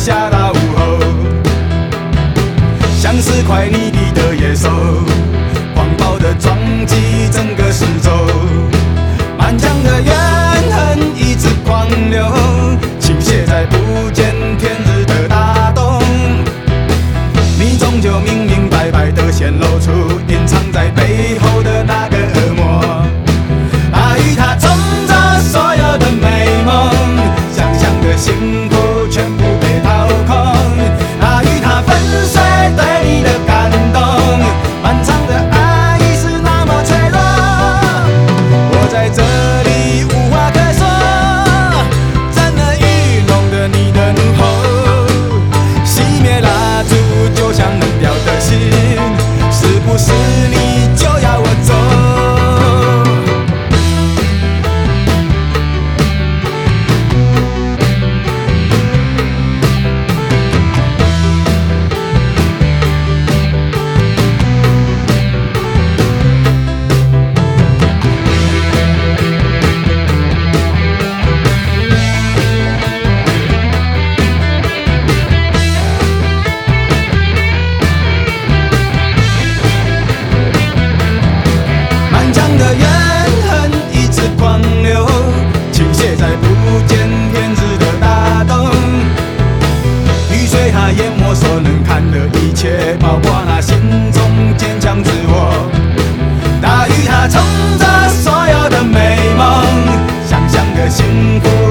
下大午后，像是块泥地的野兽，狂暴的撞击整个四周，满腔的怨恨一直狂流，倾泻在不见天日的大洞。你终究明明白白地显露出隐藏在背后的那个恶魔。阿玉他冲着所有的美梦，想象的幸福全部被掏空。阿玉他粉碎对你的感动，漫长的爱已是那么脆弱。我在这里无话可说，怎能愚弄的你的怒吼？熄灭蜡烛就像冷掉的心，是不是你就要我走？满腔的怨恨一直狂流，倾泻在不见天日的大洞。雨水它淹没所能看的一切，包括那心中坚强自我。大雨它冲着所有的美梦，想象的幸福